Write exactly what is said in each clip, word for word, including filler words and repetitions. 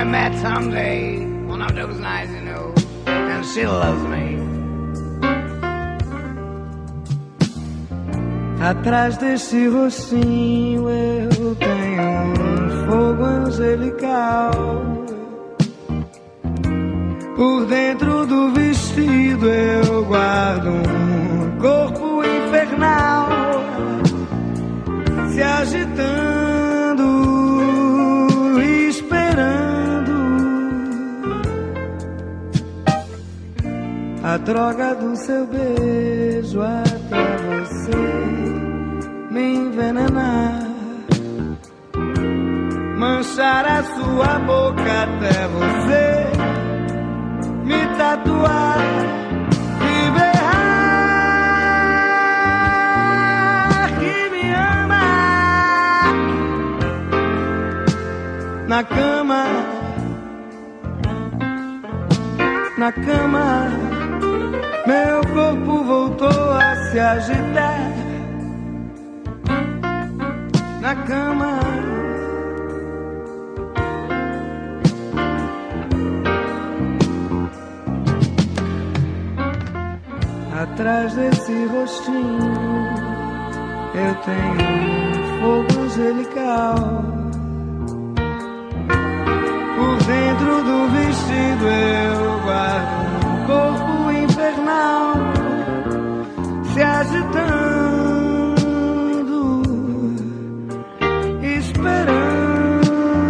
I met someday, one of those nights, you know, and she loves me. Atrás desse rostinho eu tenho um fogo angelical. Por dentro do vestido eu guardo um corpo infernal, se agitando, esperando a droga do seu beijo até você me envenenar, manchar a sua boca até você me tatuar e berrar que me ama. Na cama, na cama, meu corpo voltou a se agitar. Na cama, atrás desse rostinho eu tenho um fogo angelical. Por dentro do vestido eu guardo um corpo infernal, se agitando, esperando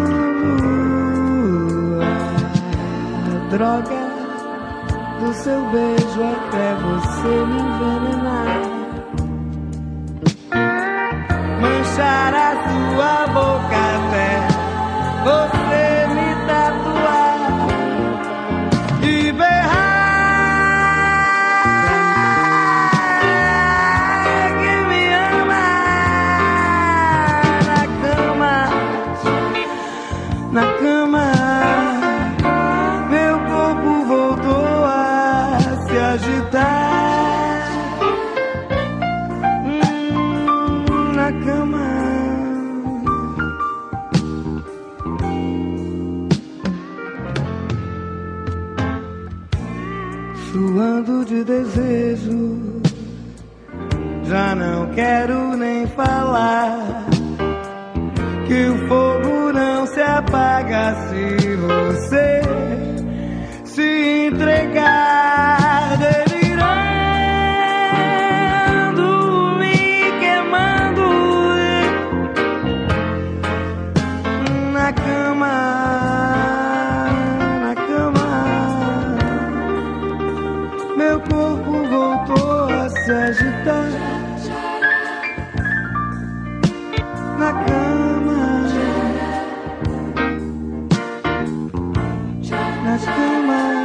a droga do seu beijo até você me envenenar, manchar a sua boca até você me tatuar e berrar que me ama. Na cama, na cama, meu corpo voltou a se agitar. Hum, na cama, suando de desejo, já não quero nem falar que o fogo não se apaga se você se entregar, delirando, me queimando na cama, na cama, meu corpo voltou a se agitar. Na cama, na cama.